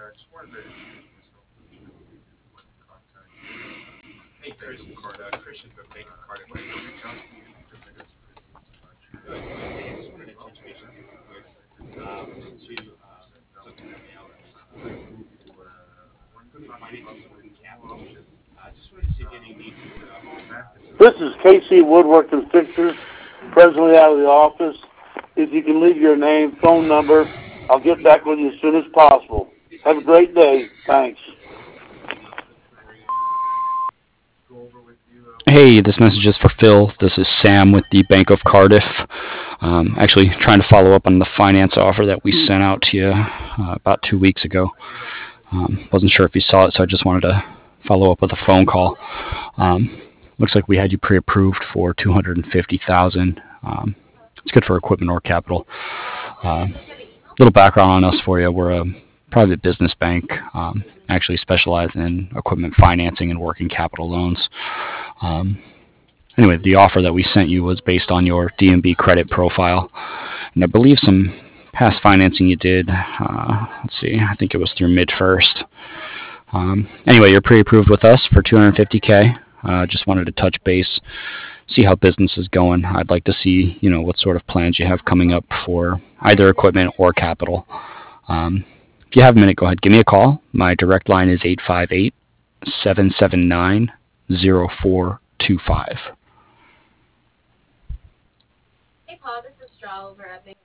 Hey, Chris, this is Christian from Bank of Cardiff. I just reached out to you because I got some good news about you. Good, good. Hey, I just wanted to touch base with you real quick. Just to so pre-approved for equipment financing and working capital. Just wanted to see if you had any needs for This is KC Woodwork and Fixtures, presently out of the office. If you can leave your name, phone number, I'll get back with you as soon as possible. Have a great day. Thanks. Hey, this message is for Phil. This is Sam with the Bank of Cardiff. Actually, trying to follow up on the finance offer that we sent out to you about 2 weeks ago. Wasn't sure if you saw it, so I just wanted to follow up with a phone call. Looks like we had you pre-approved for $250,000. It's good for equipment or capital. Little background on us for you: we're a private business bank, actually specialize in equipment financing and working capital loans. Anyway, the offer that we sent you was based on your DNB credit profile, and I believe some past financing you did. Let's see, I think it was through mid-first. Anyway, you're pre-approved with us for $250K. Just wanted to touch base, see how business is going. I'd like to see, what sort of plans you have coming up for either equipment or capital. If you have a minute, go ahead, give me a call. My direct line is 858-779-0425.